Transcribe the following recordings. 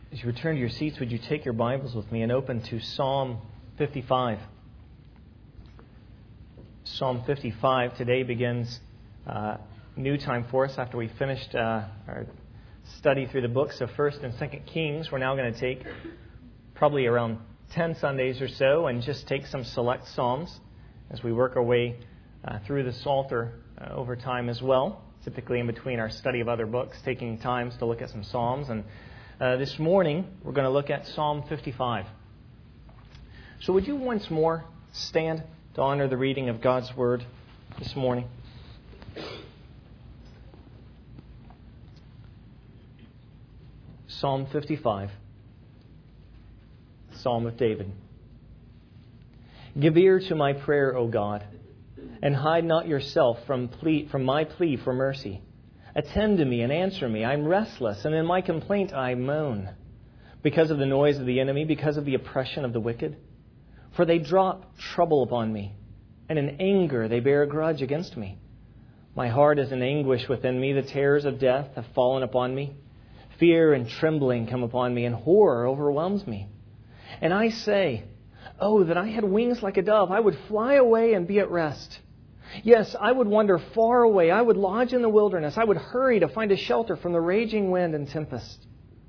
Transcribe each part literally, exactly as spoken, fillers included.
As you return to your seats, would you take your Bibles with me and open to Psalm fifty-five? Psalm fifty-five today begins uh, new time for us after we finished uh, our study through the books of First and Second Kings. We're now going to take probably around ten Sundays or so and just take some select Psalms as we work our way uh, through the Psalter uh, over time as well, typically in between our study of other books, taking times to look at some Psalms. And Uh, this morning, we're going to look at Psalm fifty-five. So would you once more stand to honor the reading of God's Word this morning? Psalm fifty-five, Psalm of David. Give ear to my prayer, O God, and hide not yourself from plea, from my plea for mercy. Attend to me and answer me. I'm restless, and in my complaint I moan, because of the noise of the enemy, because of the oppression of the wicked. For they drop trouble upon me, and in anger they bear a grudge against me. My heart is in anguish within me. The terrors of death have fallen upon me. Fear and trembling come upon me, and horror overwhelms me. And I say, oh, that I had wings like a dove. I would fly away and be at rest. Yes, I would wander far away. I would lodge in the wilderness. I would hurry to find a shelter from the raging wind and tempest.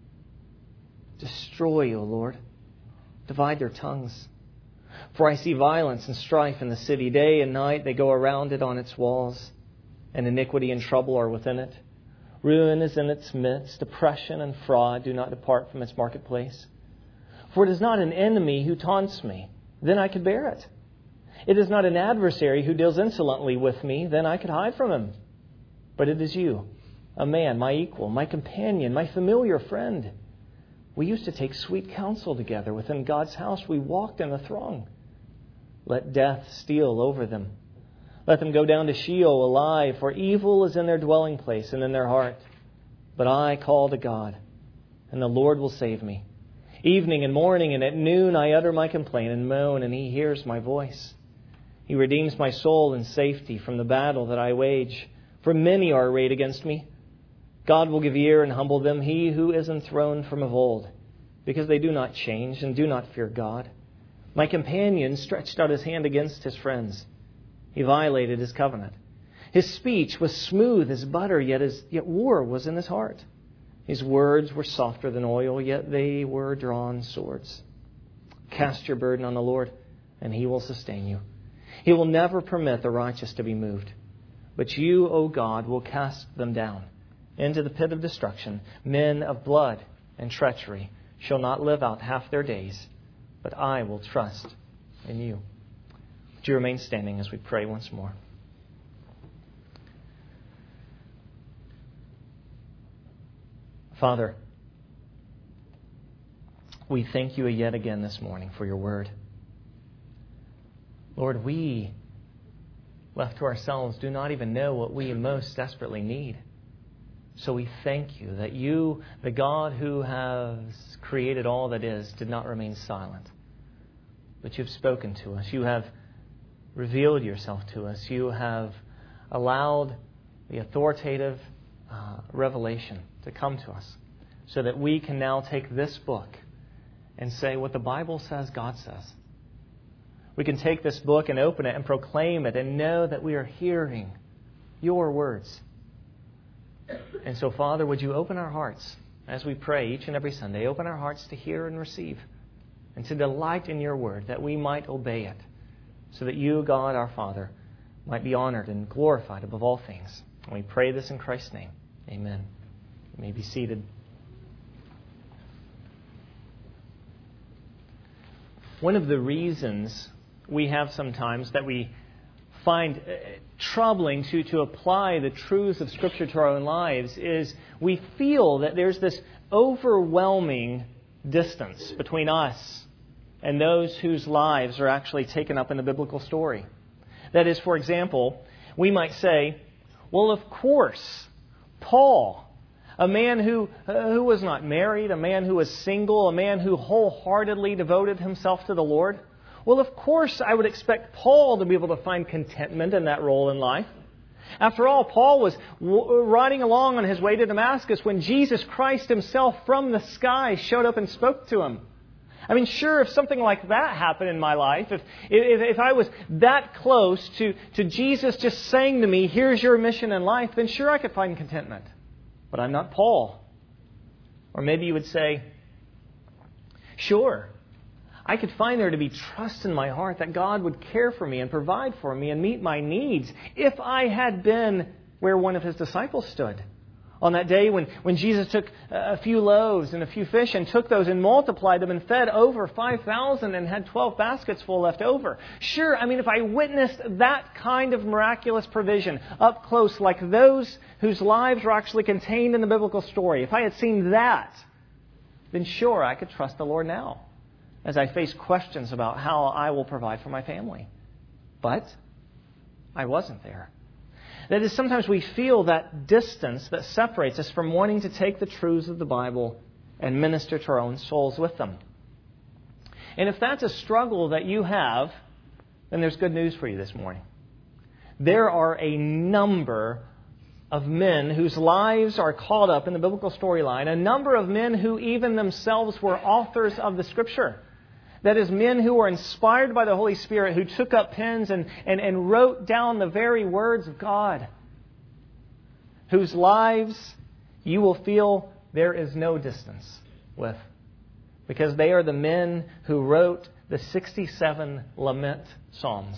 Destroy, O Lord. Divide their tongues. For I see violence and strife in the city. Day and night they go around it on its walls, and iniquity and trouble are within it. Ruin is in its midst. Oppression and fraud do not depart from its marketplace. For it is not an enemy who taunts me. Then I could bear it. It is not an adversary who deals insolently with me, then I could hide from him. But it is you, a man, my equal, my companion, my familiar friend. We used to take sweet counsel together within God's house. We walked in the throng. Let death steal over them. Let them go down to Sheol alive, for evil is in their dwelling place and in their heart. But I call to God, and the Lord will save me. Evening and morning and at noon I utter my complaint and moan, and He hears my voice. He redeems my soul in safety from the battle that I wage. For many are arrayed against me. God will give ear and humble them, He who is enthroned from of old, because they do not change and do not fear God. My companion stretched out his hand against his friends. He violated his covenant. His speech was smooth as butter, yet, his, yet war was in his heart. His words were softer than oil, yet they were drawn swords. Cast your burden on the Lord, and He will sustain you. He will never permit the righteous to be moved. But you, O God, will cast them down into the pit of destruction. Men of blood and treachery shall not live out half their days, but I will trust in you. Would you remain standing as we pray once more? Father, we thank you yet again this morning for your word. Lord, we, left to ourselves, do not even know what we most desperately need. So we thank you that you, the God who has created all that is, did not remain silent, but you've spoken to us. You have revealed yourself to us. You have allowed the authoritative uh, revelation to come to us so that we can now take this book and say what the Bible says God says. We can take this book and open it and proclaim it and know that we are hearing your words. And so, Father, would you open our hearts as we pray each and every Sunday, open our hearts to hear and receive and to delight in your word, that we might obey it, so that you, God, our Father, might be honored and glorified above all things. And we pray this in Christ's name. Amen. You may be seated. One of the reasons we have sometimes that we find uh, troubling to, to apply the truths of Scripture to our own lives is we feel that there's this overwhelming distance between us and those whose lives are actually taken up in the biblical story. That is, for example, we might say, well, of course, Paul, a man who, uh, who was not married, a man who was single, a man who wholeheartedly devoted himself to the Lord, well, of course, I would expect Paul to be able to find contentment in that role in life. After all, Paul was w- riding along on his way to Damascus when Jesus Christ himself from the sky showed up and spoke to him. I mean, sure, if something like that happened in my life, if if, if I was that close to, to Jesus just saying to me, here's your mission in life, then sure I could find contentment. But I'm not Paul. Or maybe you would say, sure, I could find there to be trust in my heart that God would care for me and provide for me and meet my needs if I had been where one of His disciples stood. On that day when, when Jesus took a few loaves and a few fish and took those and multiplied them and fed over five thousand and had twelve baskets full left over. Sure, I mean, if I witnessed that kind of miraculous provision up close like those whose lives were actually contained in the biblical story, if I had seen that, then sure, I could trust the Lord now as I face questions about how I will provide for my family. But I wasn't there. That is, sometimes we feel that distance that separates us from wanting to take the truths of the Bible and minister to our own souls with them. And if that's a struggle that you have, then there's good news for you this morning. There are a number of men whose lives are caught up in the biblical storyline, a number of men who even themselves were authors of the Scripture. That is, men who were inspired by the Holy Spirit, who took up pens and, and, and wrote down the very words of God, whose lives you will feel there is no distance with, because they are the men who wrote the sixty-seven lament psalms.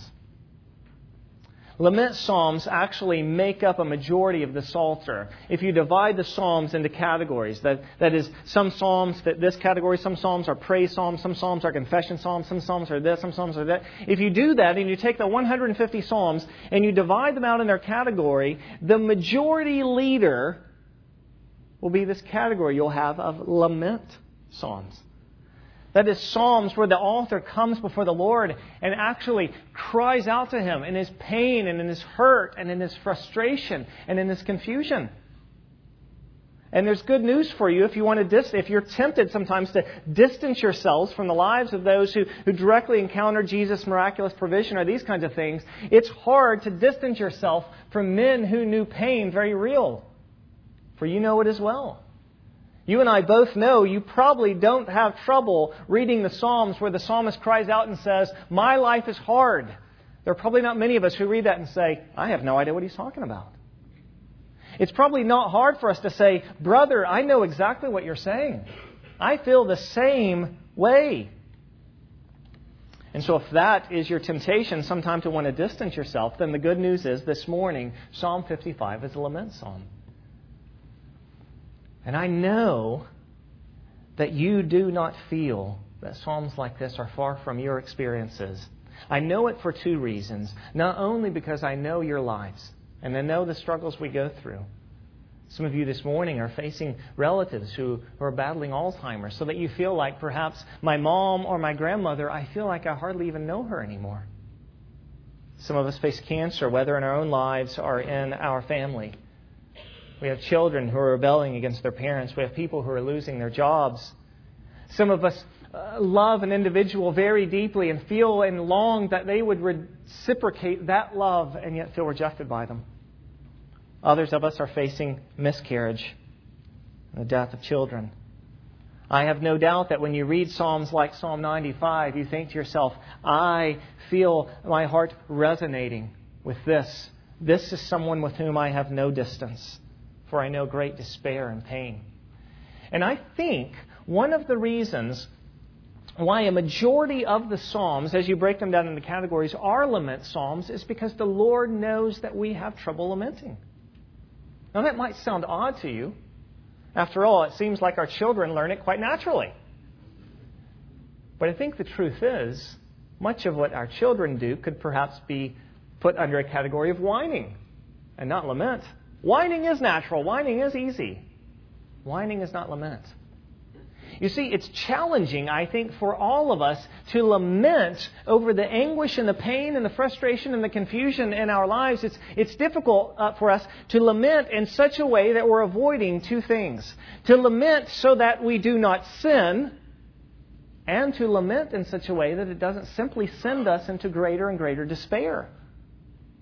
Lament psalms actually make up a majority of the Psalter. If you divide the psalms into categories, that, that is, some psalms fit this category, some psalms are praise psalms, some psalms are confession psalms, some psalms are this, some psalms are that. If you do that and you take the one hundred fifty psalms and you divide them out in their category, the majority leader will be this category you'll have of lament psalms. That is, psalms where the author comes before the Lord and actually cries out to Him in his pain and in his hurt and in his frustration and in his confusion. And there's good news for you if you want to dis- if you're tempted sometimes to distance yourselves from the lives of those who, who directly encounter Jesus' miraculous provision or these kinds of things. It's hard to distance yourself from men who knew pain very real. For you know it as well. You and I both know you probably don't have trouble reading the Psalms where the psalmist cries out and says, my life is hard. There are probably not many of us who read that and say, I have no idea what he's talking about. It's probably not hard for us to say, brother, I know exactly what you're saying. I feel the same way. And so if that is your temptation, sometime to want to distance yourself, then the good news is this morning, Psalm fifty-five is a lament psalm. And I know that you do not feel that psalms like this are far from your experiences. I know it for two reasons. Not only because I know your lives and I know the struggles we go through. Some of you this morning are facing relatives who, who are battling Alzheimer's, so that you feel like perhaps my mom or my grandmother, I feel like I hardly even know her anymore. Some of us face cancer, whether in our own lives or in our family. We have children who are rebelling against their parents. We have people who are losing their jobs. Some of us uh, love an individual very deeply and feel and long that they would reciprocate that love and yet feel rejected by them. Others of us are facing miscarriage and the death of children. I have no doubt that when you read Psalms like Psalm ninety-five, you think to yourself, I feel my heart resonating with this. This is someone with whom I have no distance. For I know great despair and pain. And I think one of the reasons why a majority of the Psalms, as you break them down into categories, are lament psalms is because the Lord knows that we have trouble lamenting. Now that might sound odd to you. After all, it seems like our children learn it quite naturally. But I think the truth is, much of what our children do could perhaps be put under a category of whining and not lament. Whining is natural. Whining is easy. Whining is not lament. You see, it's challenging, I think, for all of us to lament over the anguish and the pain and the frustration and the confusion in our lives. It's, it's difficult uh, for us to lament in such a way that we're avoiding two things. To lament so that we do not sin, and to lament in such a way that it doesn't simply send us into greater and greater despair.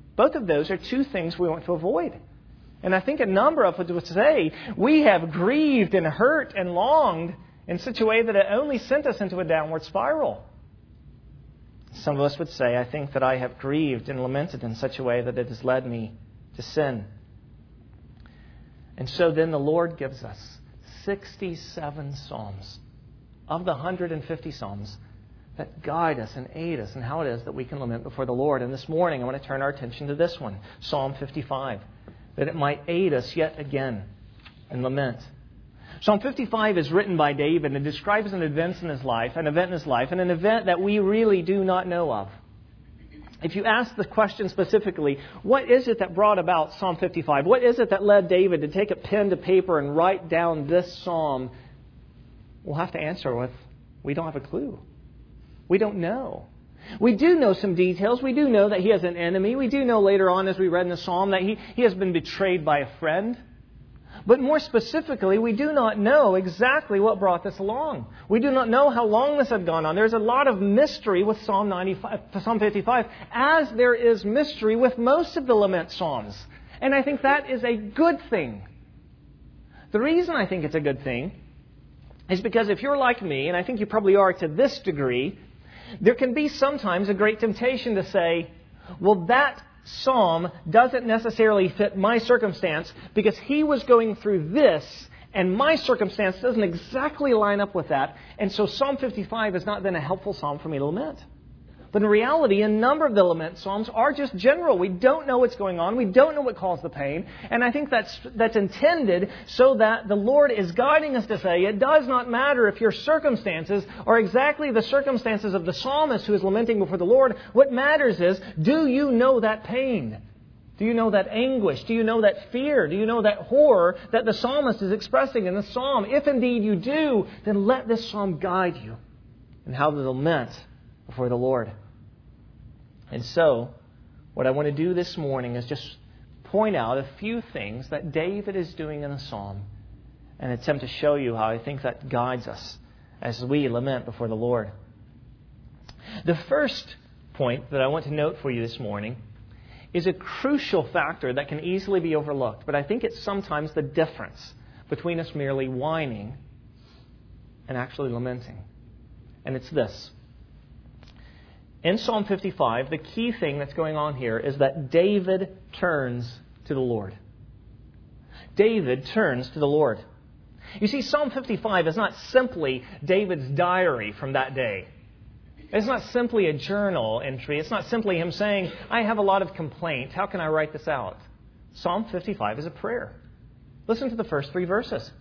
Both of those are two things we want to avoid. And I think a number of us would say we have grieved and hurt and longed in such a way that it only sent us into a downward spiral. Some of us would say, I think that I have grieved and lamented in such a way that it has led me to sin. And so then the Lord gives us sixty-seven Psalms of the one hundred fifty Psalms that guide us and aid us in how it is that we can lament before the Lord. And this morning I want to turn our attention to this one, Psalm fifty-five, that it might aid us yet again in lament. Psalm fifty-five is written by David and describes an event in his life, an event in his life, and an event that we really do not know of. If you ask the question specifically, what is it that brought about Psalm fifty-five? What is it that led David to take a pen to paper and write down this psalm? We'll have to answer with, we don't have a clue. We don't know. We do know some details. We do know that he has an enemy. We do know later on, as we read in the psalm, that he, he has been betrayed by a friend. But more specifically, we do not know exactly what brought this along. We do not know how long this had gone on. There's a lot of mystery with Psalm ninety-five, Psalm fifty-five, as there is mystery with most of the lament psalms. And I think that is a good thing. The reason I think it's a good thing is because if you're like me, and I think you probably are to this degree, there can be sometimes a great temptation to say, well, that psalm doesn't necessarily fit my circumstance because he was going through this and my circumstance doesn't exactly line up with that. And so Psalm fifty-five is not then a helpful psalm for me to lament. But in reality, a number of the lament psalms are just general. We don't know what's going on. We don't know what caused the pain. And I think that's that's intended so that the Lord is guiding us to say, it does not matter if your circumstances are exactly the circumstances of the psalmist who is lamenting before the Lord. What matters is, do you know that pain? Do you know that anguish? Do you know that fear? Do you know that horror that the psalmist is expressing in the psalm? If indeed you do, then let this psalm guide you in how to lament before the Lord. And so, what I want to do this morning is just point out a few things that David is doing in the psalm and attempt to show you how I think that guides us as we lament before the Lord. The first point that I want to note for you this morning is a crucial factor that can easily be overlooked, but I think it's sometimes the difference between us merely whining and actually lamenting. And it's this. In Psalm fifty-five, the key thing that's going on here is that David turns to the Lord. David turns to the Lord. You see, Psalm fifty-five is not simply David's diary from that day. It's not simply a journal entry. It's not simply him saying, I have a lot of complaint. How can I write this out? Psalm fifty-five is a prayer. Listen to the first three verses.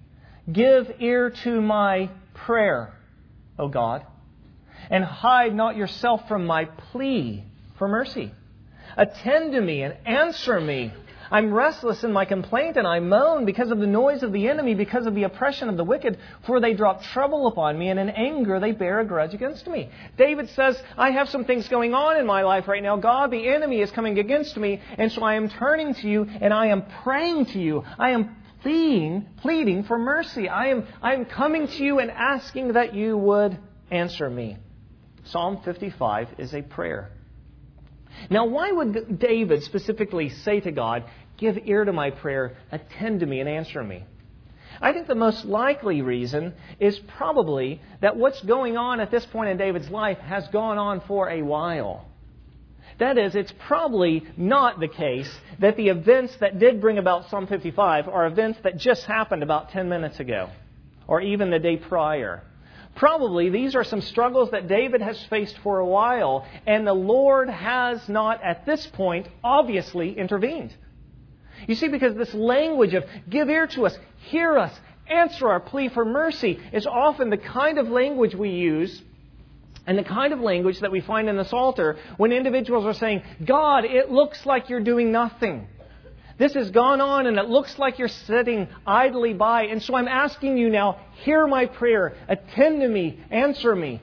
Give ear to my prayer, O God, and hide not yourself from my plea for mercy. Attend to me and answer me. I'm restless in my complaint, and I moan because of the noise of the enemy, because of the oppression of the wicked, for they drop trouble upon me, and in anger they bear a grudge against me. David says, I have some things going on in my life right now. God, the enemy is coming against me, and so I am turning to you, and I am praying to you. I am pleading, pleading for mercy. I am, I am coming to you and asking that you would answer me. Psalm fifty-five is a prayer. Now, why would David specifically say to God, give ear to my prayer, attend to me and answer me? I think the most likely reason is probably that what's going on at this point in David's life has gone on for a while. That is, it's probably not the case that the events that did bring about Psalm fifty-five are events that just happened about ten minutes ago, or even the day prior. Probably these are some struggles that David has faced for a while, and the Lord has not, at this point, obviously intervened. You see, because this language of give ear to us, hear us, answer our plea for mercy is often the kind of language we use and the kind of language that we find in the Psalter when individuals are saying, God, it looks like you're doing nothing. This has gone on and it looks like you're sitting idly by. And so I'm asking you now, hear my prayer, attend to me, answer me.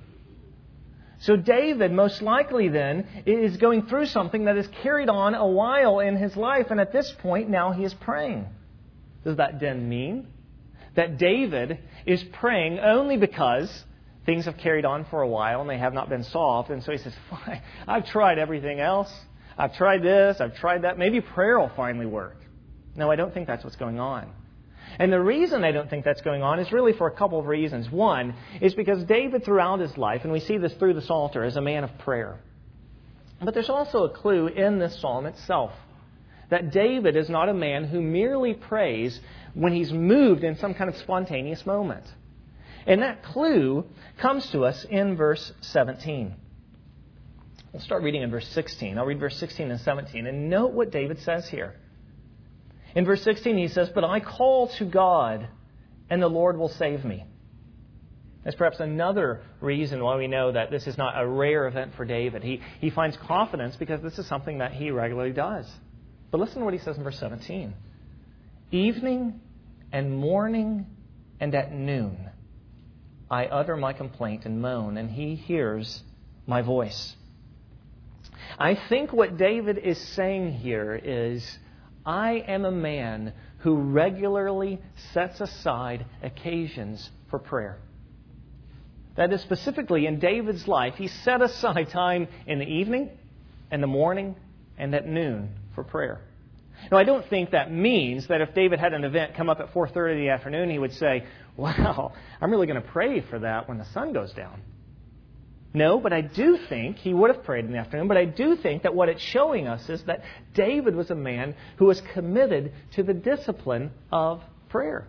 So David, most likely then, is going through something that has carried on a while in his life. And at this point, now he is praying. Does that then mean that David is praying only because things have carried on for a while and they have not been solved? And so he says, fine, I've tried everything else. I've tried this, I've tried that. Maybe prayer will finally work. No, I don't think that's what's going on. And the reason I don't think that's going on is really for a couple of reasons. One is because David throughout his life, and we see this through the Psalter, is a man of prayer. But there's also a clue in this psalm itself that David is not a man who merely prays when he's moved in some kind of spontaneous moment. And that clue comes to us in verse seventeen. We'll start reading in verse sixteen. I'll read verse sixteen and seventeen. And note what David says here. In verse sixteen, he says, "But I call to God, and the Lord will save me." That's perhaps another reason why we know that this is not a rare event for David. He, he finds confidence because this is something that he regularly does. But listen to what he says in verse seventeen. "Evening and morning and at noon, I utter my complaint and moan, and he hears my voice." I think what David is saying here is, I am a man who regularly sets aside occasions for prayer. That is, specifically in David's life, he set aside time in the evening, in the morning, and at noon for prayer. Now, I don't think that means that if David had an event come up at four thirty in the afternoon, he would say, "Wow, I'm really going to pray for that when the sun goes down." No, but I do think he would have prayed in the afternoon. But I do think that what it's showing us is that David was a man who was committed to the discipline of prayer.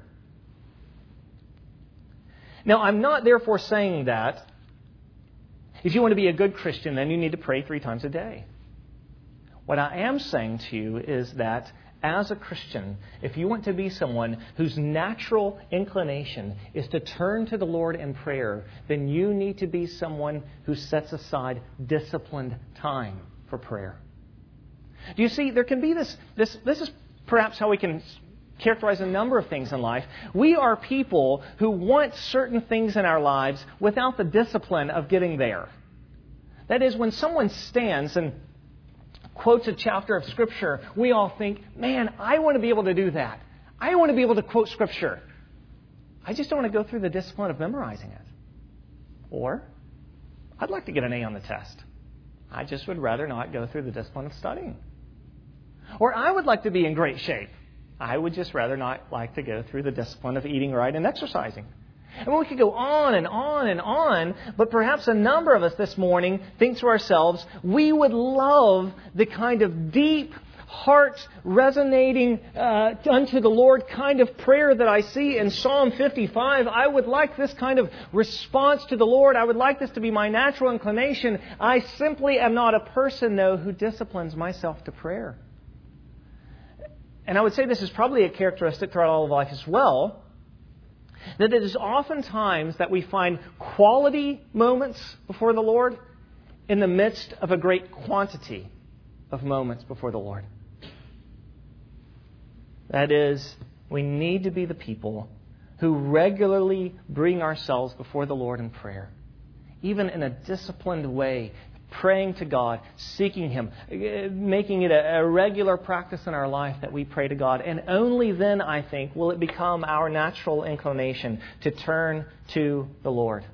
Now, I'm not therefore saying that if you want to be a good Christian, then you need to pray three times a day. What I am saying to you is that as a Christian, if you want to be someone whose natural inclination is to turn to the Lord in prayer, then you need to be someone who sets aside disciplined time for prayer. Do you see, there can be this, this, this is perhaps how we can characterize a number of things in life. We are people who want certain things in our lives without the discipline of getting there. That is, when someone stands and quotes a chapter of Scripture, we all think, man, I want to be able to do that. I want to be able to quote Scripture. I just don't want to go through the discipline of memorizing it. Or, I'd like to get an A on the test. I just would rather not go through the discipline of studying. Or, I would like to be in great shape. I would just rather not like to go through the discipline of eating right and exercising. And we could go on and on and on, but perhaps a number of us this morning think to ourselves, we would love the kind of deep, heart resonating uh, unto the Lord kind of prayer that I see in Psalm fifty-five. I would like this kind of response to the Lord. I would like this to be my natural inclination. I simply am not a person, though, who disciplines myself to prayer. And I would say this is probably a characteristic throughout all of life as well, that it is oftentimes that we find quality moments before the Lord in the midst of a great quantity of moments before the Lord. That is, we need to be the people who regularly bring ourselves before the Lord in prayer, even in a disciplined way, praying to God, seeking Him, making it a, a regular practice in our life that we pray to God. And only then, I think, will it become our natural inclination to turn to the Lord.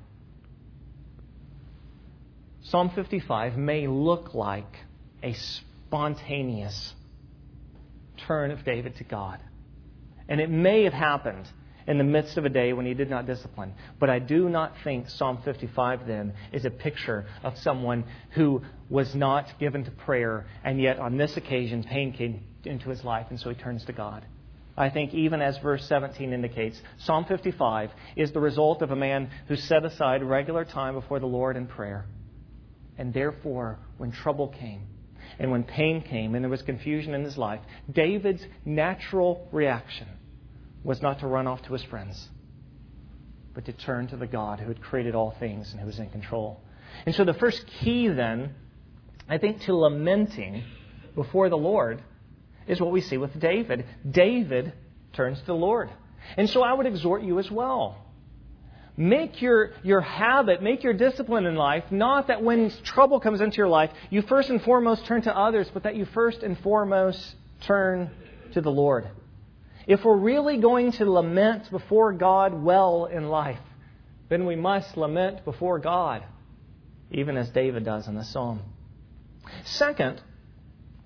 Psalm fifty-five may look like a spontaneous turn of David to God. And it may have happened in the midst of a day when he did not discipline. But I do not think Psalm fifty-five then is a picture of someone who was not given to prayer, and yet on this occasion pain came into his life, and so he turns to God. I think even as verse seventeen indicates, Psalm fifty-five is the result of a man who set aside regular time before the Lord in prayer. And therefore, when trouble came, and when pain came, and there was confusion in his life, David's natural reaction was not to run off to his friends, but to turn to the God who had created all things and who was in control. And so the first key then, I think, to lamenting before the Lord is what we see with David. David turns to the Lord. And so I would exhort you as well. Make your, your habit, make your discipline in life, not that when trouble comes into your life, you first and foremost turn to others, but that you first and foremost turn to the Lord. If we're really going to lament before God well in life, then we must lament before God, even as David does in the psalm. Second,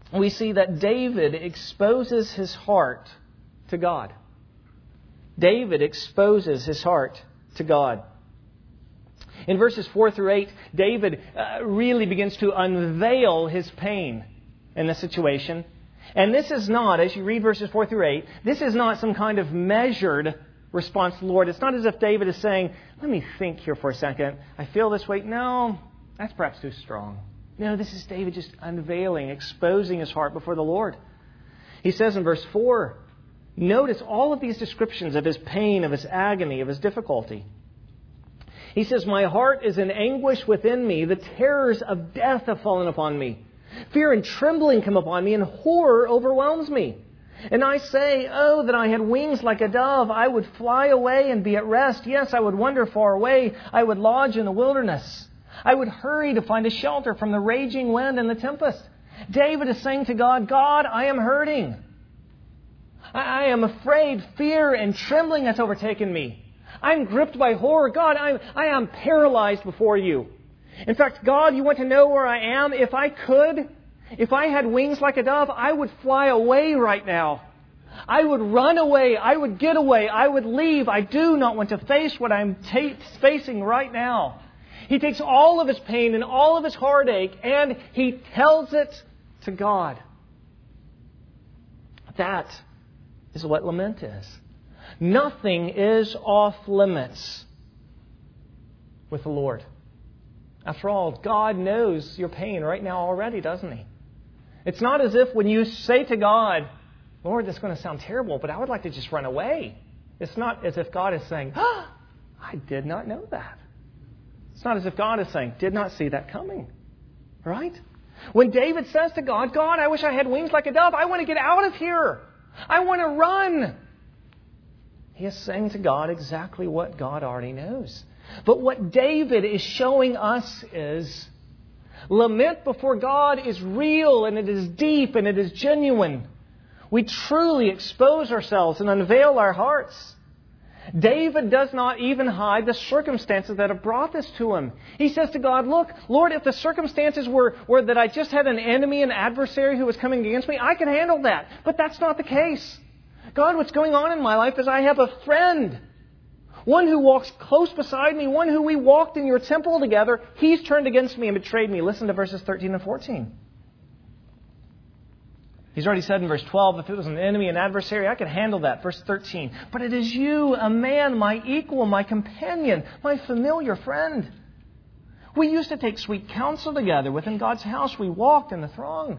we see that David exposes his heart to God. David exposes his heart to God. In verses four through eight, David uh, really begins to unveil his pain in the situation. And this is not, as you read verses four through eight, this is not some kind of measured response to the Lord. It's not as if David is saying, let me think here for a second. I feel this way. No, that's perhaps too strong. No, this is David just unveiling, exposing his heart before the Lord. He says in verse four, notice all of these descriptions of his pain, of his agony, of his difficulty. He says, my heart is in anguish within me. The terrors of death have fallen upon me. Fear and trembling come upon me, and horror overwhelms me. And I say, oh, that I had wings like a dove. I would fly away and be at rest. Yes, I would wander far away. I would lodge in the wilderness. I would hurry to find a shelter from the raging wind and the tempest. David is saying to God, God, I am hurting. I am afraid. Fear and trembling has overtaken me. I'm gripped by horror. God, I'm, I am paralyzed before you. In fact, God, you want to know where I am? If I could, if I had wings like a dove, I would fly away right now. I would run away. I would get away. I would leave. I do not want to face what I'm t- facing right now. He takes all of his pain and all of his heartache and he tells it to God. That is what lament is. Nothing is off limits with the Lord. After all, God knows your pain right now already, doesn't He? It's not as if when you say to God, Lord, this is going to sound terrible, but I would like to just run away. It's not as if God is saying, ah, I did not know that. It's not as if God is saying, did not see that coming. Right? When David says to God, God, I wish I had wings like a dove. I want to get out of here. I want to run. He is saying to God exactly what God already knows. But what David is showing us is lament before God is real and it is deep and it is genuine. We truly expose ourselves and unveil our hearts. David does not even hide the circumstances that have brought this to him. He says to God, look, Lord, if the circumstances were, were that I just had an enemy, an adversary who was coming against me, I can handle that. But that's not the case. God, what's going on in my life is I have a friend. One who walks close beside me, one who we walked in your temple together. He's turned against me and betrayed me. Listen to verses thirteen and fourteen. He's already said in verse twelve, if it was an enemy, an adversary, I could handle that. Verse thirteen, but it is you, a man, my equal, my companion, my familiar friend. We used to take sweet counsel together. Within God's house, we walked in the throng.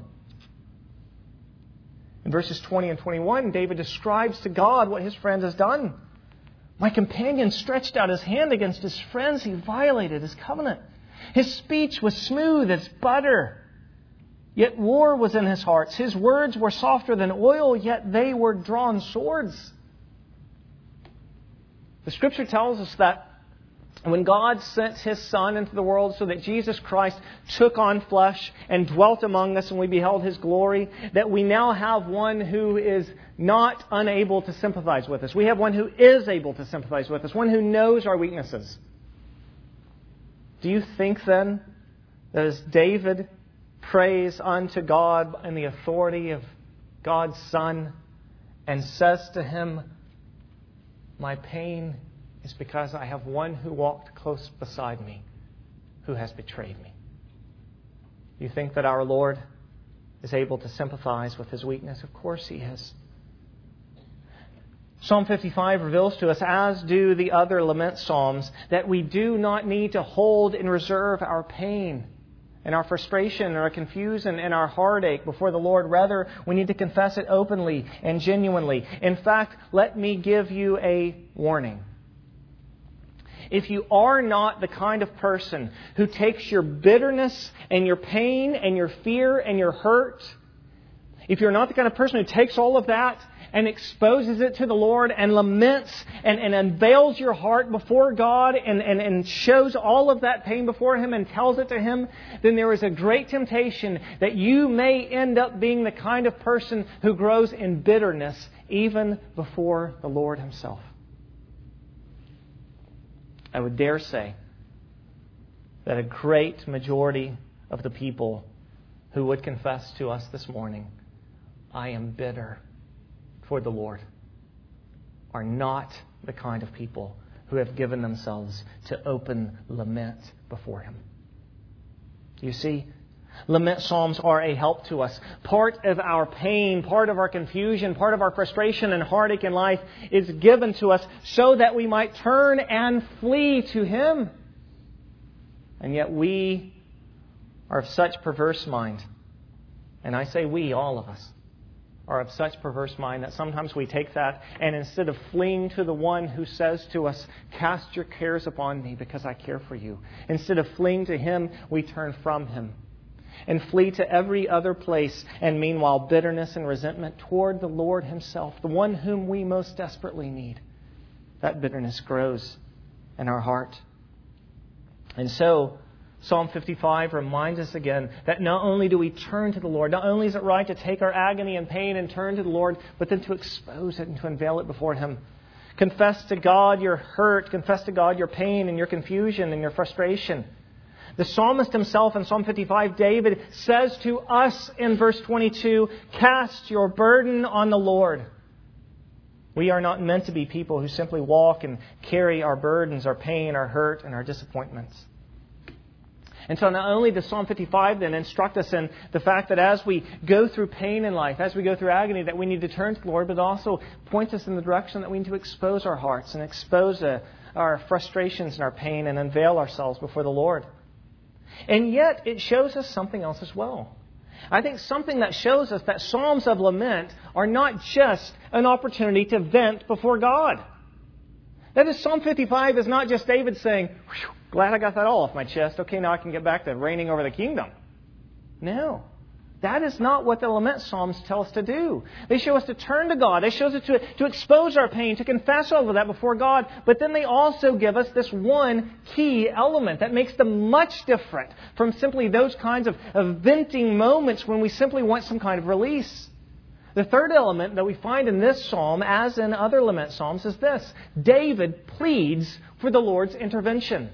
In verses twenty and twenty-one, David describes to God what his friend has done. My companion stretched out his hand against his friends. He violated his covenant. His speech was smooth as butter, yet war was in his heart. His words were softer than oil, yet they were drawn swords. The Scripture tells us that when God sent His Son into the world so that Jesus Christ took on flesh and dwelt among us and we beheld His glory, that we now have one who is not unable to sympathize with us. We have one who is able to sympathize with us, one who knows our weaknesses. Do you think then that as David prays unto God in the authority of God's Son and says to Him, my pain is because I have one who walked close beside me who has betrayed me. You think that our Lord is able to sympathize with His weakness? Of course He is. Psalm fifty-five reveals to us, as do the other lament psalms, that we do not need to hold in reserve our pain and our frustration and our confusion and our heartache before the Lord. Rather, we need to confess it openly and genuinely. In fact, let me give you a warning. If you are not the kind of person who takes your bitterness and your pain and your fear and your hurt, if you're not the kind of person who takes all of that and exposes it to the Lord and laments and, and unveils your heart before God and, and, and shows all of that pain before Him and tells it to Him, then there is a great temptation that you may end up being the kind of person who grows in bitterness even before the Lord Himself. I would dare say that a great majority of the people who would confess to us this morning, I am bitter toward the Lord, are not the kind of people who have given themselves to open lament before Him. You see, lament psalms are a help to us. Part of our pain, part of our confusion, part of our frustration and heartache in life is given to us so that we might turn and flee to Him. And yet we are of such perverse mind. And I say we, all of us, are of such perverse mind that sometimes we take that and instead of fleeing to the one who says to us, cast your cares upon me because I care for you, instead of fleeing to Him, we turn from Him and flee to every other place, and meanwhile bitterness and resentment toward the Lord Himself, the one whom we most desperately need. That bitterness grows in our heart. And so Psalm fifty-five reminds us again that not only do we turn to the Lord, not only is it right to take our agony and pain and turn to the Lord, but then to expose it and to unveil it before Him. Confess to God your hurt, confess to God your pain and your confusion and your frustration. The psalmist himself in Psalm fifty-five, David, says to us in verse twenty-two, cast your burden on the Lord. We are not meant to be people who simply walk and carry our burdens, our pain, our hurt, and our disappointments. And so not only does Psalm fifty-five then instruct us in the fact that as we go through pain in life, as we go through agony, that we need to turn to the Lord, but also points us in the direction that we need to expose our hearts and expose uh, our frustrations and our pain and unveil ourselves before the Lord. And yet it shows us something else as well. I think something that shows us that Psalms of lament are not just an opportunity to vent before God. That is, Psalm fifty-five is not just David saying, glad I got that all off my chest. Okay, now I can get back to reigning over the kingdom. No. That is not what the lament psalms tell us to do. They show us to turn to God. They show us to, to expose our pain, to confess all of that before God. But then they also give us this one key element that makes them much different from simply those kinds of, of venting moments when we simply want some kind of release. The third element that we find in this psalm, as in other lament psalms, is this. David pleads for the Lord's intervention.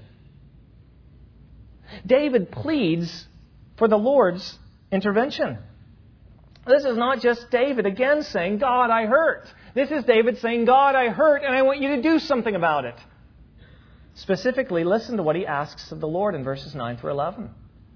David pleads for the Lord's intervention. This is not just David again saying, God, I hurt. This is David saying, God, I hurt, and I want you to do something about it. Specifically, listen to what he asks of the Lord in verses nine through eleven.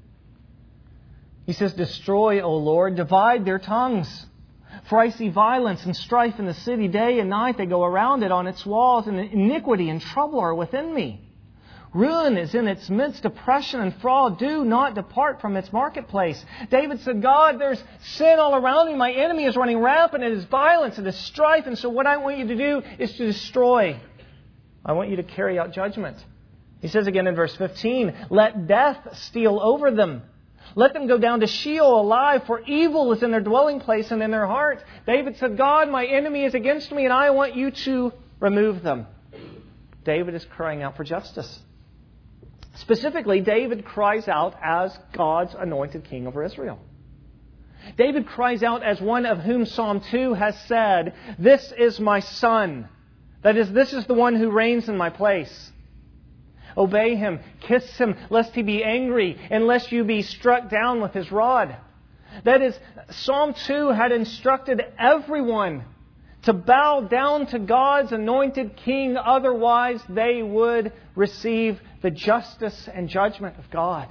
He says, destroy, O Lord, divide their tongues. For I see violence and strife in the city. Day and night they go around it on its walls, and iniquity and trouble are within me. Ruin is in its midst. Oppression and fraud do not depart from its marketplace. David said, God, there's sin all around me. My enemy is running rampant. It is violence. It is strife. And so what I want you to do is to destroy. I want you to carry out judgment. He says again in verse fifteen, let death steal over them. Let them go down to Sheol alive, for evil is in their dwelling place and in their heart. David said, God, my enemy is against me, and I want you to remove them. David is crying out for justice. Specifically, David cries out as God's anointed king over Israel. David cries out as one of whom Psalm two has said, this is my son. That is, this is the one who reigns in my place. Obey him, kiss him, lest he be angry, and lest you be struck down with his rod. That is, Psalm two had instructed everyone to bow down to God's anointed king, otherwise they would receive the justice and judgment of God.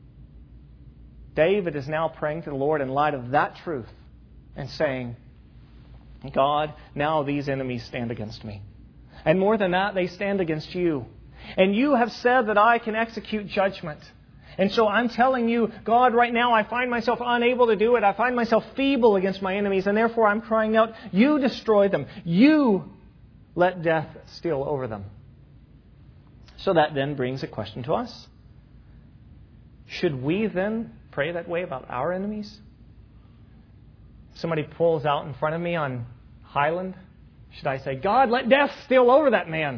David is now praying to the Lord in light of that truth and saying, God, now these enemies stand against me. And more than that, they stand against you. And you have said that I can execute judgment. And so I'm telling you, God, right now I find myself unable to do it. I find myself feeble against my enemies. And therefore I'm crying out, you destroy them. You let death steal over them. So that then brings a question to us. Should we then pray that way about our enemies? Somebody pulls out in front of me on Highland. Should I say, God, let death steal over that man?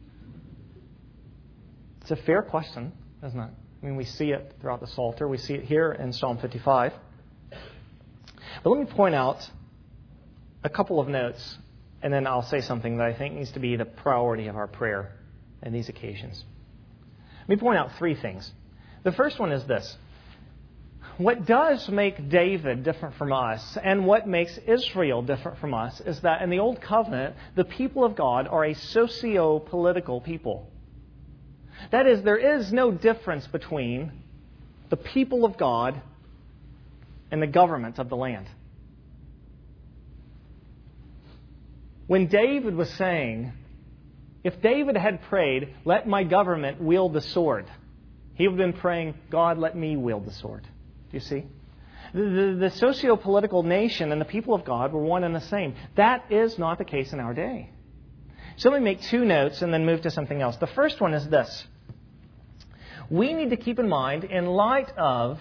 It's a fair question, isn't it? I mean, we see it throughout the Psalter. We see it here in Psalm fifty-five. But let me point out a couple of notes, and then I'll say something that I think needs to be the priority of our prayer in these occasions. Let me point out three things. The first one is this. what does make David different from us, and what makes Israel different from us, is that in the Old Covenant, the people of God are a socio-political people. That is, there is no difference between the people of God and the government of the land. When David was saying, if David had prayed, let my government wield the sword, he would have been praying, God, let me wield the sword. Do you see? The, the, the socio-political nation and the people of God were one and the same. That is not the case in our day. So let me make two notes and then move to something else. The first one is this. We need to keep in mind, in light of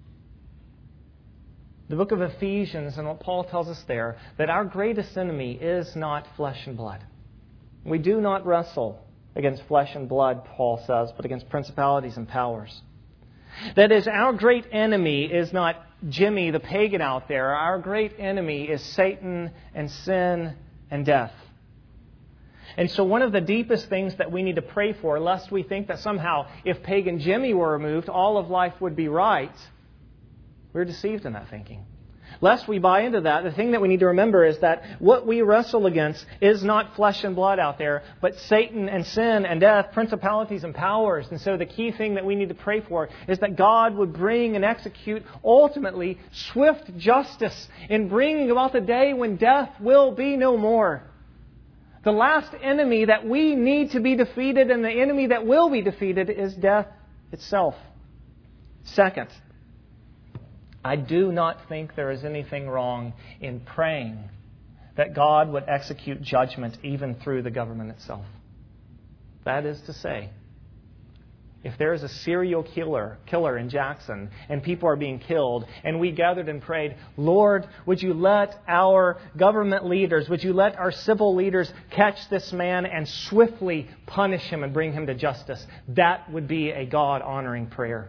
the book of Ephesians and what Paul tells us there, that our greatest enemy is not flesh and blood. We do not wrestle against flesh and blood, Paul says, but against principalities and powers. That is, our great enemy is not Jimmy the pagan out there. Our great enemy is Satan and sin and death. And so one of the deepest things that we need to pray for, lest we think that somehow if pagan Jimmy were removed, all of life would be right, we're deceived in that thinking. Lest we buy into that, the thing that we need to remember is that what we wrestle against is not flesh and blood out there, but Satan and sin and death, principalities and powers. And so the key thing that we need to pray for is that God would bring and execute ultimately swift justice in bringing about the day when death will be no more. The last enemy that we need to be defeated and the enemy that will be defeated is death itself. Second, I do not think there is anything wrong in praying that God would execute judgment even through the government itself. That is to say, if there is a serial killer killer in Jackson and people are being killed and we gathered and prayed, Lord, would you let our government leaders, would you let our civil leaders catch this man and swiftly punish him and bring him to justice? That would be a God-honoring prayer.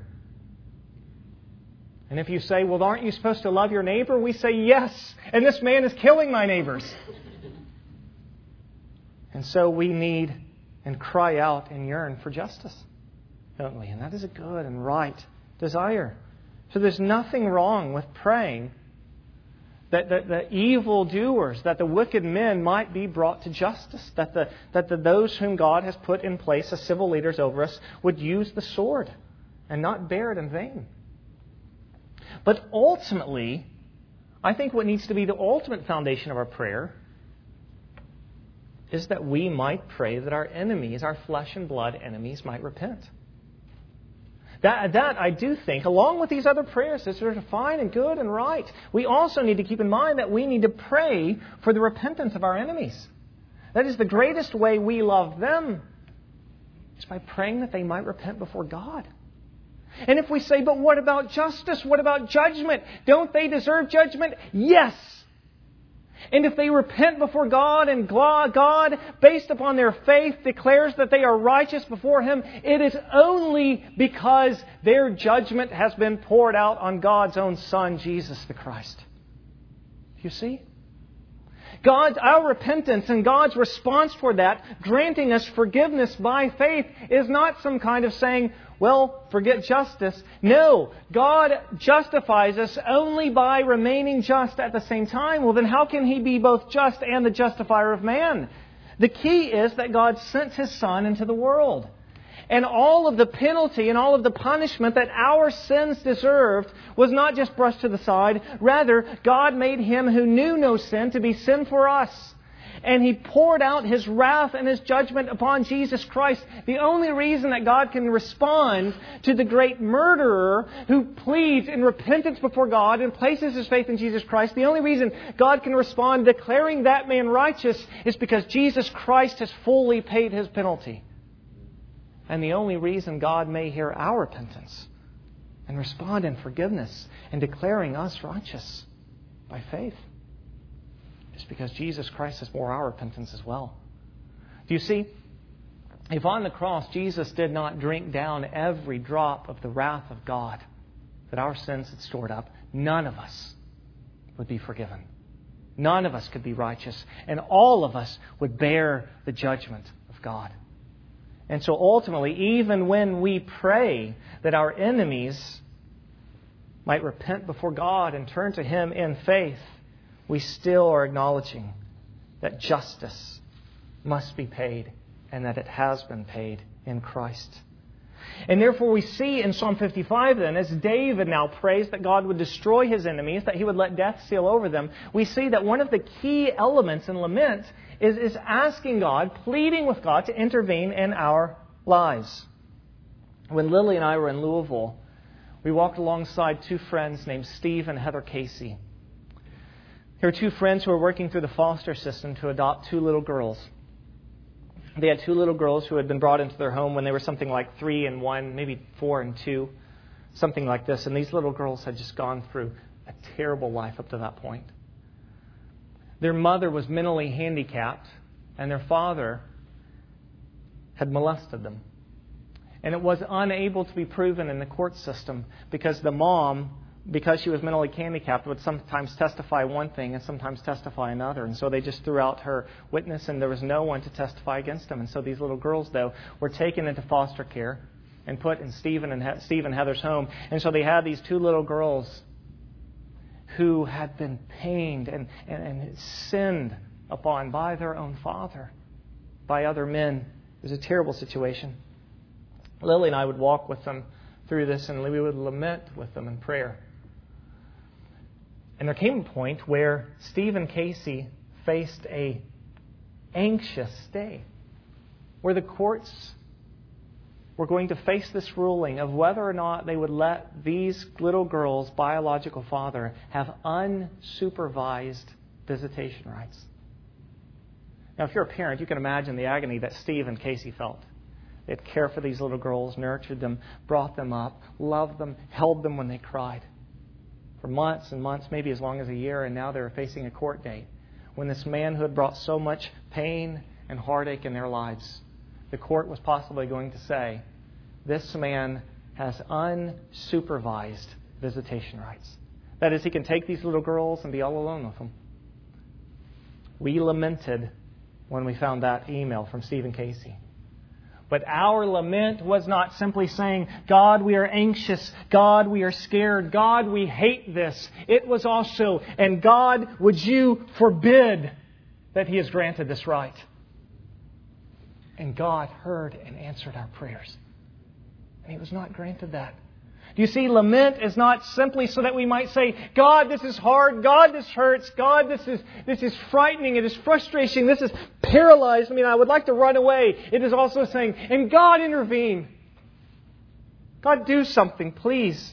And if you say, well, aren't you supposed to love your neighbor? We say, yes, and this man is killing my neighbors. And so we need and cry out and yearn for justice, don't we? And that is a good and right desire. So there's nothing wrong with praying that the, the evil doers, that the wicked men might be brought to justice, that the that the, those whom God has put in place as civil leaders over us would use the sword and not bear it in vain. But ultimately, I think what needs to be the ultimate foundation of our prayer is that we might pray that our enemies, our flesh and blood enemies, might repent. That, that I do think, along with these other prayers, is sort of fine and good and right. We also need to keep in mind that we need to pray for the repentance of our enemies. That is the greatest way we love them, is by praying that they might repent before God. And if we say, but what about justice? What about judgment? Don't they deserve judgment? Yes. And if they repent before God and God, based upon their faith, declares that they are righteous before Him, it is only because their judgment has been poured out on God's own Son, Jesus the Christ. You see? God, our repentance and God's response for that, granting us forgiveness by faith, is not some kind of saying, well, forget justice. No, God justifies us only by remaining just at the same time. Well, then how can He be both just and the justifier of man? The key is that God sent His Son into the world. And all of the penalty and all of the punishment that our sins deserved was not just brushed to the side. Rather, God made Him who knew no sin to be sin for us. And He poured out His wrath and His judgment upon Jesus Christ. The only reason that God can respond to the great murderer who pleads in repentance before God and places his faith in Jesus Christ, the only reason God can respond declaring that man righteous is because Jesus Christ has fully paid his penalty. And the only reason God may hear our repentance and respond in forgiveness and declaring us righteous by faith is because Jesus Christ has bore our repentance as well. Do you see? If on the cross Jesus did not drink down every drop of the wrath of God that our sins had stored up, none of us would be forgiven. None of us could be righteous. And all of us would bear the judgment of God. And so ultimately, even when we pray that our enemies might repent before God and turn to Him in faith, we still are acknowledging that justice must be paid and that it has been paid in Christ. And therefore we see in Psalm fifty-five then, as David now prays that God would destroy his enemies, that He would let death steal over them, we see that one of the key elements in lament is, is asking God, pleading with God to intervene in our lives. When Lily and I were in Louisville, we walked alongside two friends named Steve and Heather Casey. They were two friends who were working through the foster system to adopt two little girls. They had two little girls who had been brought into their home when they were something like three and one, maybe four and two, something like this. And these little girls had just gone through a terrible life up to that point. Their mother was mentally handicapped, and their father had molested them. And it was unable to be proven in the court system because the mom, because she was mentally handicapped, would sometimes testify one thing and sometimes testify another. And so they just threw out her witness, and there was no one to testify against them. And so these little girls, though, were taken into foster care and put in Stephen and, he- Steve and Heather's home. And so they had these two little girls who had been pained and, and, and sinned upon by their own father, by other men. It was a terrible situation. Lily and I would walk with them through this, and we would lament with them in prayer. And there came a point where Steve and Casey faced a anxious day, where the courts were going to face this ruling of whether or not they would let these little girls' biological father have unsupervised visitation rights. Now, if you're a parent, you can imagine the agony that Steve and Casey felt. They had cared for these little girls, nurtured them, brought them up, loved them, held them when they cried. For months and months, maybe as long as a year, and now they were facing a court date when this man who had brought so much pain and heartache in their lives, the court was possibly going to say, this man has unsupervised visitation rights. That is, he can take these little girls and be all alone with them. We lamented when we found that email from Steve and Casey. But our lament was not simply saying, God, we are anxious. God, we are scared. God, we hate this. It was also, and God, would you forbid that He has granted this right? And God heard and answered our prayers. And He was not granted that. Do you see, lament is not simply so that we might say, God, this is hard. God, this hurts. God, this is this is frightening. It is frustrating. This is paralyzed. I mean, I would like to run away. It is also saying, and God, intervene. God, do something, please.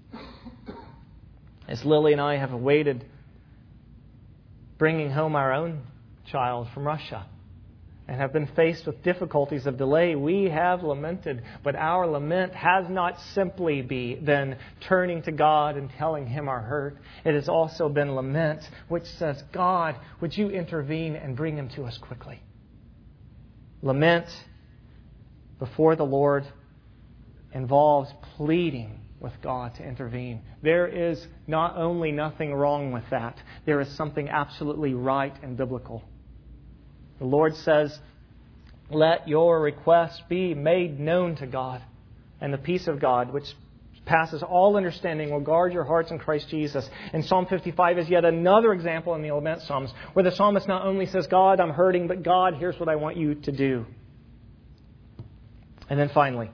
As Lily and I have awaited bringing home our own child from Russia, and have been faced with difficulties of delay, we have lamented. But our lament has not simply be been turning to God and telling Him our hurt. It has also been lament which says, God, would you intervene and bring him to us quickly? Lament before the Lord involves pleading with God to intervene. There is not only nothing wrong with that, there is something absolutely right and biblical. The Lord says, let your requests be made known to God, and the peace of God, which passes all understanding, will guard your hearts in Christ Jesus. And Psalm fifty-five is yet another example in the lament Psalms, where the psalmist not only says, God, I'm hurting, but God, here's what I want you to do. And then finally,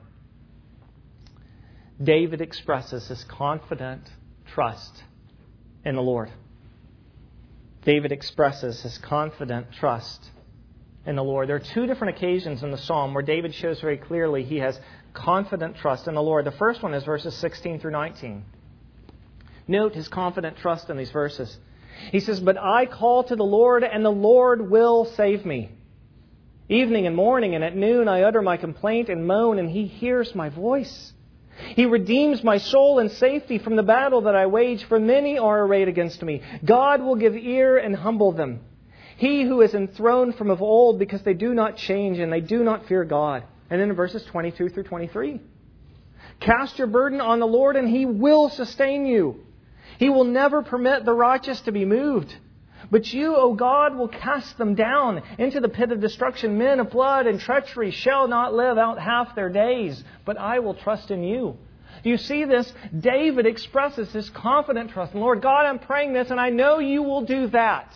David expresses his confident trust in the Lord. David expresses his confident trust in the Lord. There are two different occasions in the psalm where David shows very clearly he has confident trust in the Lord. The first one is verses sixteen through nineteen. Note his confident trust in these verses. He says, but I call to the Lord, and the Lord will save me. Evening and morning and at noon I utter my complaint and moan, and He hears my voice. He redeems my soul in safety from the battle that I wage, for many are arrayed against me. God will give ear and humble them. He who is enthroned from of old, because they do not change and they do not fear God. And then in verses twenty-two through twenty-three. Cast your burden on the Lord, and He will sustain you. He will never permit the righteous to be moved. But you, O God, will cast them down into the pit of destruction. Men of blood and treachery shall not live out half their days, but I will trust in you. Do you see this? David expresses his confident trust in the Lord. God, I'm praying this, and I know you will do that.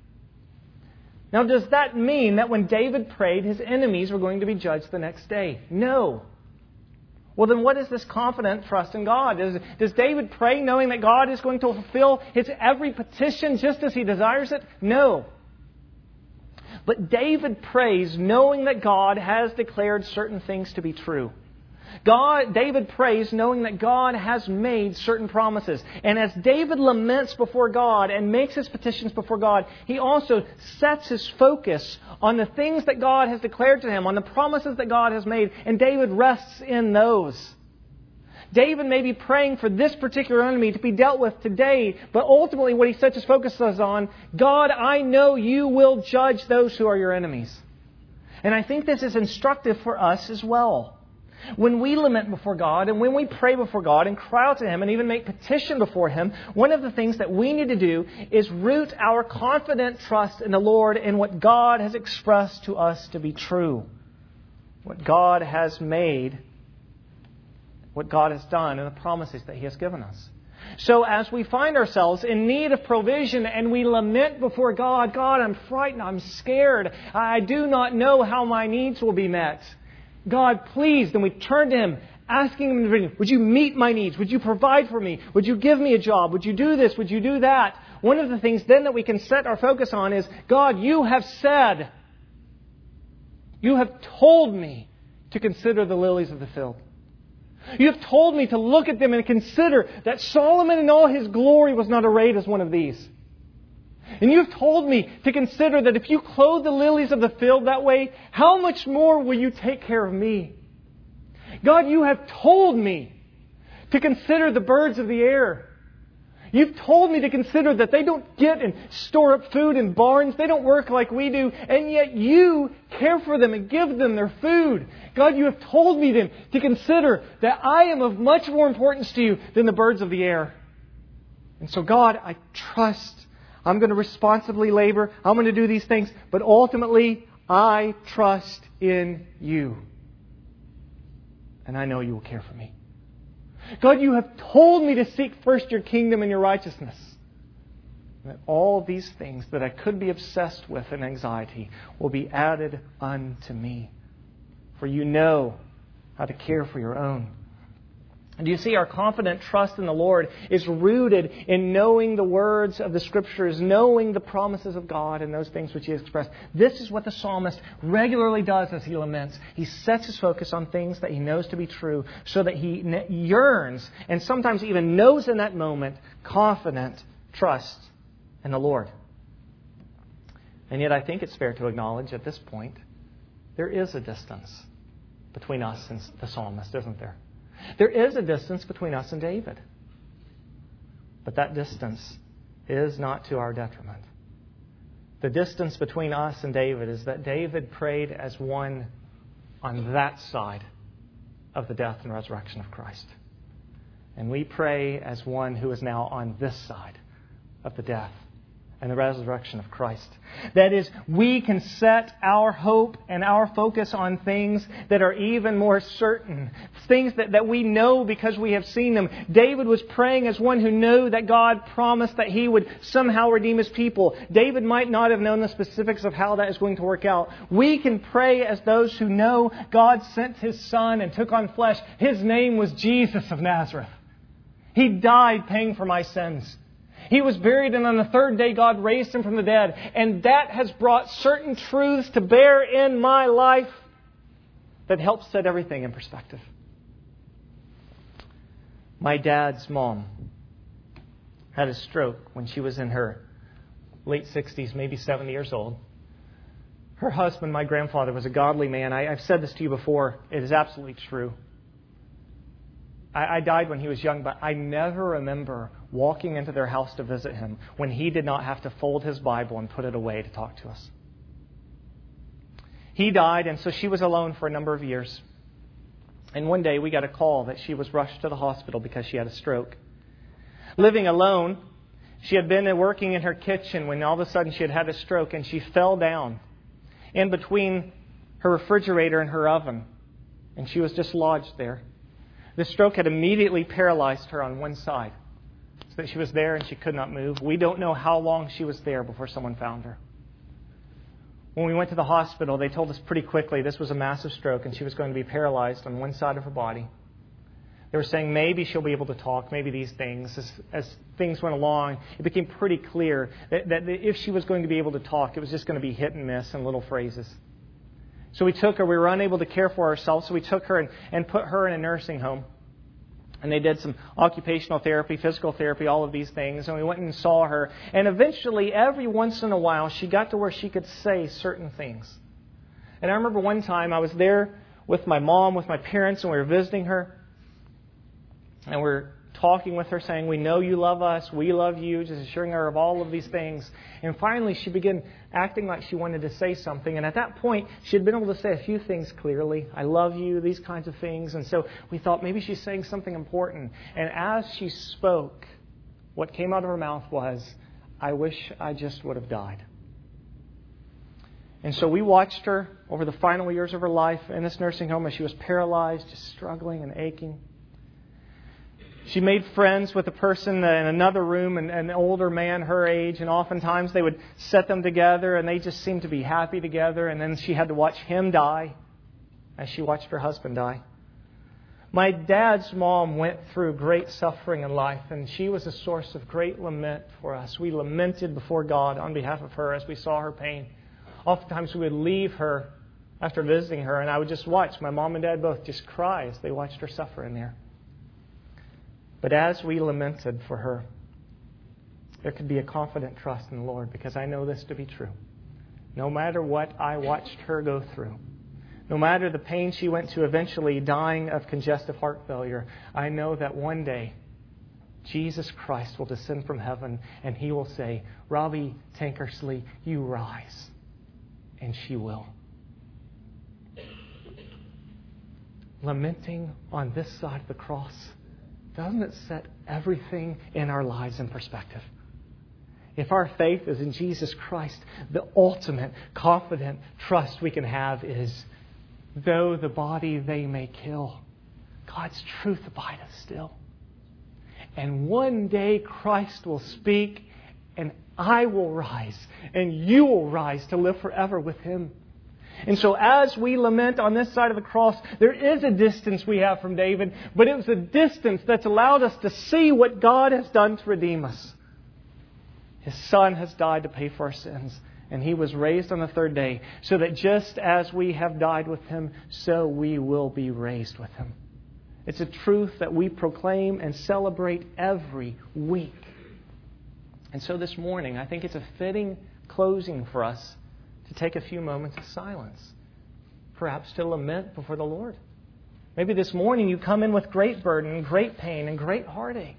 Now, does that mean that when David prayed, his enemies were going to be judged the next day? No. Well, then what is this confident trust in God? Does, does David pray knowing that God is going to fulfill his every petition just as he desires it? No. But David prays knowing that God has declared certain things to be true. God, David prays knowing that God has made certain promises. And as David laments before God and makes his petitions before God, he also sets his focus on the things that God has declared to him, on the promises that God has made, and David rests in those. David may be praying for this particular enemy to be dealt with today, but ultimately what he sets his focus on, God, I know you will judge those who are your enemies. And I think this is instructive for us as well. When we lament before God and when we pray before God and cry out to Him and even make petition before Him, one of the things that we need to do is root our confident trust in the Lord in what God has expressed to us to be true. What God has made, what God has done, and the promises that He has given us. So as we find ourselves in need of provision and we lament before God, God, I'm frightened, I'm scared, I do not know how my needs will be met. God, please, then we turn to Him, asking Him, would you meet my needs? Would you provide for me? Would you give me a job? Would you do this? Would you do that? One of the things then that we can set our focus on is, God, you have said, you have told me to consider the lilies of the field. You have told me to look at them and consider that Solomon in all his glory was not arrayed as one of these. And you've told me to consider that if you clothe the lilies of the field that way, how much more will you take care of me? God, you have told me to consider the birds of the air. You've told me to consider that they don't get and store up food in barns. They don't work like we do. And yet you care for them and give them their food. God, you have told me then to consider that I am of much more importance to you than the birds of the air. And so God, I trust. I'm going to responsibly labor. I'm going to do these things. But ultimately, I trust in you. And I know you will care for me. God, you have told me to seek first your kingdom and your righteousness. And that all these things that I could be obsessed with in anxiety will be added unto me. For you know how to care for your own. And you see, our confident trust in the Lord is rooted in knowing the words of the Scriptures, knowing the promises of God and those things which He has expressed. This is what the psalmist regularly does as he laments. He sets his focus on things that he knows to be true so that he yearns and sometimes even knows in that moment confident trust in the Lord. And yet I think it's fair to acknowledge at this point there is a distance between us and the psalmist, isn't there? There is a distance between us and David. But that distance is not to our detriment. The distance between us and David is that David prayed as one on that side of the death and resurrection of Christ. And we pray as one who is now on this side of the death and the resurrection of Christ. That is, we can set our hope and our focus on things that are even more certain. Things that, that we know because we have seen them. David was praying as one who knew that God promised that He would somehow redeem His people. David might not have known the specifics of how that is going to work out. We can pray as those who know God sent His Son and took on flesh. His name was Jesus of Nazareth. He died paying for my sins. He was buried, and on the third day God raised Him from the dead. And that has brought certain truths to bear in my life that helps set everything in perspective. My dad's mom had a stroke when she was in her late sixties, maybe seventy years old. Her husband, my grandfather, was a godly man. I, I've said this to you before. It is absolutely true. I, I died when he was young, but I never remember walking into their house to visit him when he did not have to fold his Bible and put it away to talk to us. He died, and so she was alone for a number of years. And one day we got a call that she was rushed to the hospital because she had a stroke. Living alone, she had been working in her kitchen when all of a sudden she had had a stroke, and she fell down in between her refrigerator and her oven. And she was just lodged there. The stroke had immediately paralyzed her on one side, so that she was there and she could not move. We don't know how long she was there before someone found her. When we went to the hospital, they told us pretty quickly this was a massive stroke and she was going to be paralyzed on one side of her body. They were saying maybe she'll be able to talk, maybe these things. As, as things went along, it became pretty clear that, that if she was going to be able to talk, it was just going to be hit and miss and little phrases. So we took her. We were unable to care for ourselves, so we took her and, and put her in a nursing home. And they did some occupational therapy, physical therapy, all of these things. And we went and saw her. And eventually, every once in a while, she got to where she could say certain things. And I remember one time I was there with my mom, with my parents, and we were visiting her. And we we're talking with her, saying, we know you love us, we love you, just assuring her of all of these things. And finally, she began acting like she wanted to say something. And at that point, she had been able to say a few things clearly. I love you, these kinds of things. And so we thought maybe she's saying something important. And as she spoke, what came out of her mouth was, I wish I just would have died. And so we watched her over the final years of her life in this nursing home as she was paralyzed, just struggling and aching. She made friends with a person in another room, an, an older man her age, and oftentimes they would set them together and they just seemed to be happy together. And then she had to watch him die as she watched her husband die. My dad's mom went through great suffering in life, and she was a source of great lament for us. We lamented before God on behalf of her as we saw her pain. Oftentimes we would leave her after visiting her, and I would just watch my mom and dad both just cry as they watched her suffer in there. But as we lamented for her, there could be a confident trust in the Lord, because I know this to be true. No matter what I watched her go through, no matter the pain she went to eventually dying of congestive heart failure, I know that one day Jesus Christ will descend from heaven and He will say, Robbie Tankersley, you rise. And she will. Lamenting on this side of the cross, doesn't it set everything in our lives in perspective? If our faith is in Jesus Christ, the ultimate confident trust we can have is, though the body they may kill, God's truth abideth still. And one day Christ will speak, and I will rise, and you will rise to live forever with Him. And so as we lament on this side of the cross, there is a distance we have from David, but it was a distance that's allowed us to see what God has done to redeem us. His Son has died to pay for our sins, and He was raised on the third day, so that just as we have died with Him, so we will be raised with Him. It's a truth that we proclaim and celebrate every week. And so this morning, I think it's a fitting closing for us to take a few moments of silence, perhaps to lament before the Lord. Maybe this morning you come in with great burden, great pain, and great heartache.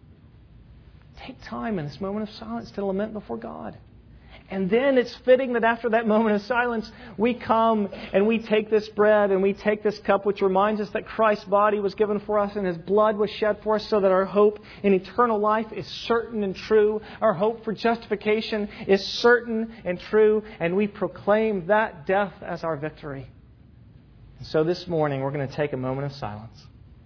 Take time in this moment of silence to lament before God. And then it's fitting that after that moment of silence, we come and we take this bread and we take this cup, which reminds us that Christ's body was given for us and His blood was shed for us, so that our hope in eternal life is certain and true. Our hope for justification is certain and true. And we proclaim that death as our victory. And so this morning, we're going to take a moment of silence.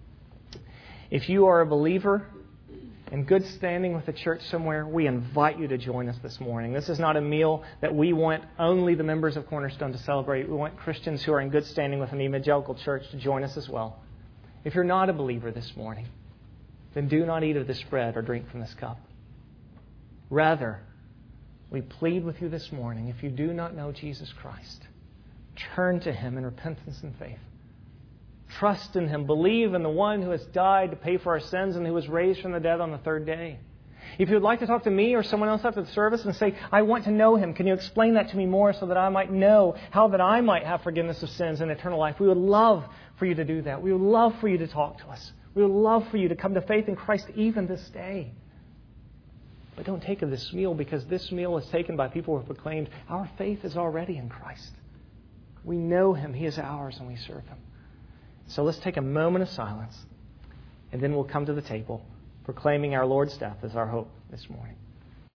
If you are a believer in good standing with the church somewhere, we invite you to join us this morning. This is not a meal that we want only the members of Cornerstone to celebrate. We want Christians who are in good standing with an evangelical church to join us as well. If you're not a believer this morning, then do not eat of this bread or drink from this cup. Rather, we plead with you this morning, if you do not know Jesus Christ, turn to Him in repentance and faith. Trust in Him. Believe in the one who has died to pay for our sins and who was raised from the dead on the third day. If you would like to talk to me or someone else after the service and say, I want to know Him, can you explain that to me more so that I might know how that I might have forgiveness of sins and eternal life? We would love for you to do that. We would love for you to talk to us. We would love for you to come to faith in Christ even this day. But don't take of this meal, because this meal is taken by people who have proclaimed our faith is already in Christ. We know Him. He is ours and we serve Him. So let's take a moment of silence, and then we'll come to the table, proclaiming our Lord's death as our hope this morning.